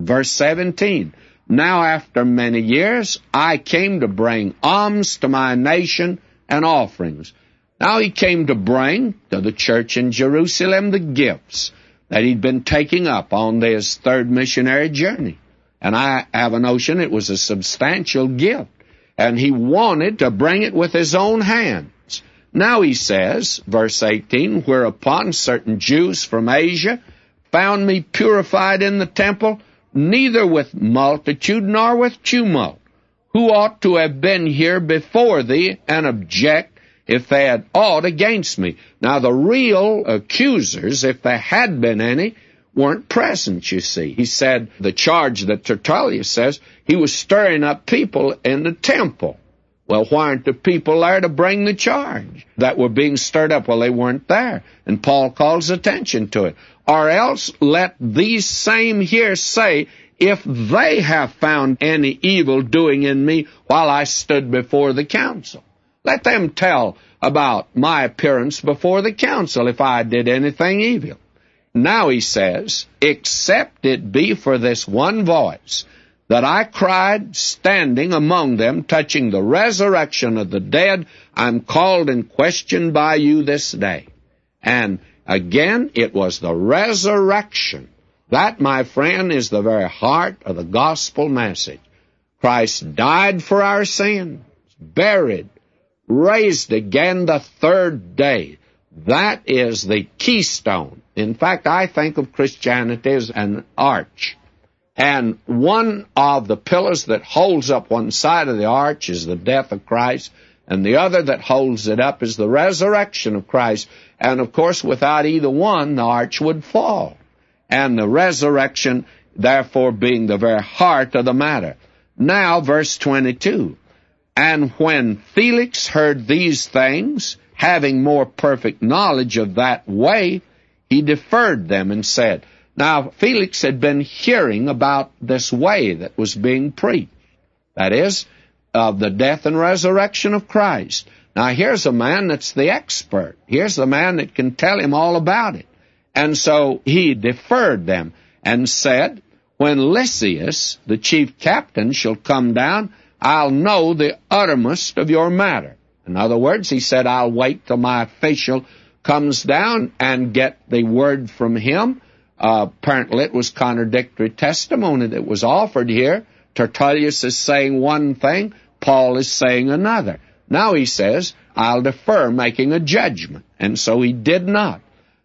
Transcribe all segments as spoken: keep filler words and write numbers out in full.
Verse seventeen, now after many years I came to bring alms to my nation and offerings. Now he came to bring to the church in Jerusalem the gifts that he'd been taking up on his third missionary journey. And I have a notion it was a substantial gift. And he wanted to bring it with his own hands. Now he says, verse eighteen, whereupon certain Jews from Asia found me purified in the temple, neither with multitude nor with tumult, who ought to have been here before thee and object if they had aught against me. Now the real accusers, if there had been any, weren't present, you see. He said, the charge that Tertullius says, he was stirring up people in the temple. Well, why aren't the people there to bring the charge that were being stirred up? Well, they weren't there, and Paul calls attention to it. Or else let these same here say, if they have found any evil doing in me while I stood before the council. Let them tell about my appearance before the council if I did anything evil. Now he says, except it be for this one voice, that I cried standing among them, touching the resurrection of the dead, I'm called and questioned by you this day. And again, it was the resurrection. That, my friend, is the very heart of the gospel message. Christ died for our sins, buried, raised again the third day. That is the keystone. In fact, I think of Christianity as an arch. And one of the pillars that holds up one side of the arch is the death of Christ, and the other that holds it up is the resurrection of Christ. And, of course, without either one, the arch would fall. And the resurrection, therefore, being the very heart of the matter. Now, verse twenty-two, and when Felix heard these things, having more perfect knowledge of that way, he deferred them and said, now, Felix had been hearing about this way that was being preached. That is, of the death and resurrection of Christ. Now, here's a man that's the expert. Here's the man that can tell him all about it. And so he deferred them and said, when Lysias, the chief captain, shall come down, I'll know the uttermost of your matter. In other words, he said, I'll wait till my official comes down and get the word from him. Uh, apparently it was contradictory testimony that was offered here. Tertullius is saying one thing, Paul is saying another. Now he says, I'll defer making a judgment. And so he did not.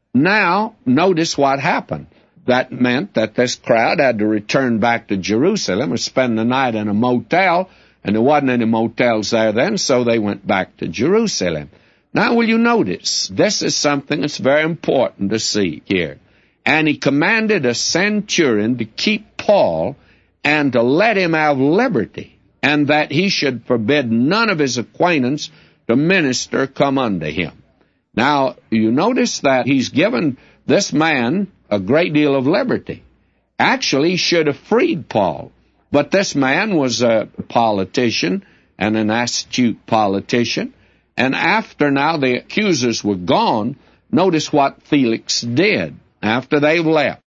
Now, notice what happened. That meant that this crowd had to return back to Jerusalem or spend the night in a motel, and there wasn't any motels there then, so they went back to Jerusalem. Now, will you notice, this is something that's very important to see here. And he commanded a centurion to keep Paul and to let him have liberty, and that he should forbid none of his acquaintance to minister come unto him. Now, you notice that he's given this man a great deal of liberty. Actually, he should have freed Paul, but this man was a politician and an astute politician, and after now the accusers were gone, notice what Felix did. After they've left,